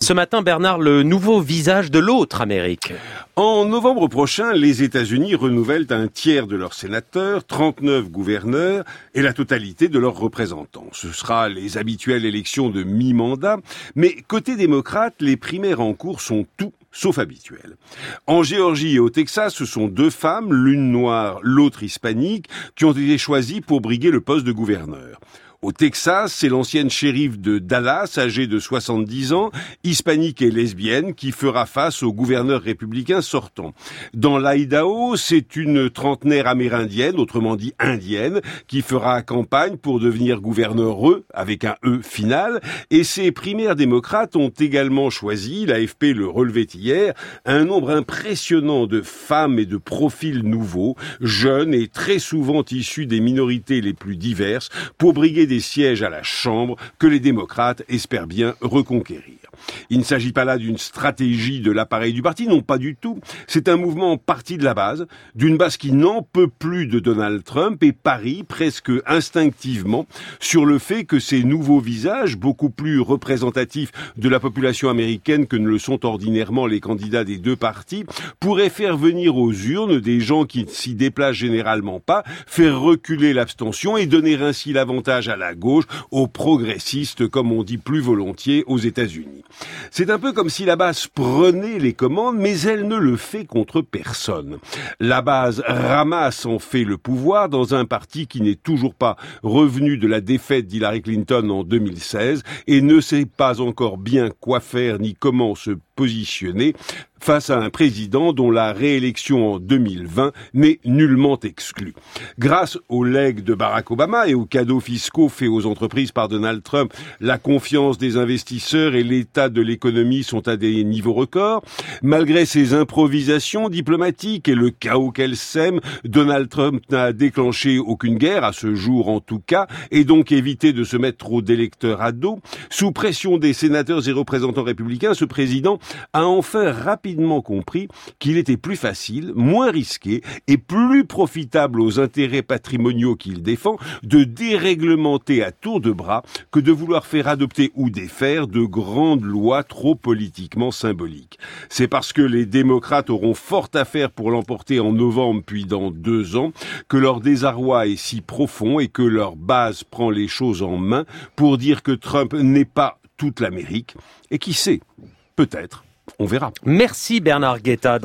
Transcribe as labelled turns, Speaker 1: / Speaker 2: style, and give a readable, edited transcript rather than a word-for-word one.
Speaker 1: Ce matin, Bernard, le nouveau visage de l'autre Amérique.
Speaker 2: En novembre prochain, les États-Unis renouvellent un tiers de leurs sénateurs, 39 gouverneurs et la totalité de leurs représentants. Ce sera les habituelles élections de mi-mandat, mais côté démocrate, les primaires en cours sont tout sauf habituelles. En Géorgie et au Texas, ce sont 2 femmes, l'une noire, l'autre hispanique, qui ont été choisies pour briguer le poste de gouverneur. Au Texas, c'est l'ancienne shérif de Dallas, âgée de 70 ans, hispanique et lesbienne, qui fera face au gouverneur républicain sortant. Dans l'Idaho, c'est une trentenaire amérindienne, autrement dit indienne, qui fera campagne pour devenir gouverneureux, avec un E final. Et ces primaires démocrates ont également choisi, l'AFP le relevait hier, un nombre impressionnant de femmes et de profils nouveaux, jeunes et très souvent issus des minorités les plus diverses, pour briguer des sièges à la Chambre que les démocrates espèrent bien reconquérir. Il ne s'agit pas là d'une stratégie de l'appareil du parti, non pas du tout. C'est un mouvement parti de la base, d'une base qui n'en peut plus de Donald Trump et parie presque instinctivement sur le fait que ces nouveaux visages, beaucoup plus représentatifs de la population américaine que ne le sont ordinairement les candidats des 2 partis, pourraient faire venir aux urnes des gens qui ne s'y déplacent généralement pas, faire reculer l'abstention et donner ainsi l'avantage à la gauche, aux progressistes, comme on dit plus volontiers aux États-Unis. C'est un peu comme si la base prenait les commandes, mais elle ne le fait contre personne. La base ramasse en fait le pouvoir dans un parti qui n'est toujours pas revenu de la défaite d'Hillary Clinton en 2016 et ne sait pas encore bien quoi faire ni comment se positionner face à un président dont la réélection en 2020 n'est nullement exclue. Grâce aux legs de Barack Obama et aux cadeaux fiscaux faits aux entreprises par Donald Trump, la confiance des investisseurs et l'état de l'économie sont à des niveaux records. Malgré ses improvisations diplomatiques et le chaos qu'elles sèment, Donald Trump n'a déclenché aucune guerre, à ce jour en tout cas, et donc évité de se mettre trop d'électeurs à dos. Sous pression des sénateurs et représentants républicains, ce président a enfin rapidement compris qu'il était plus facile, moins risqué et plus profitable aux intérêts patrimoniaux qu'il défend de déréglementer à tour de bras que de vouloir faire adopter ou défaire de grandes lois trop politiquement symboliques. C'est parce que les démocrates auront fort à faire pour l'emporter en novembre puis dans 2 ans que leur désarroi est si profond et que leur base prend les choses en main pour dire que Trump n'est pas toute l'Amérique et qui sait, peut-être, on verra.
Speaker 1: Merci Bernard Guetta.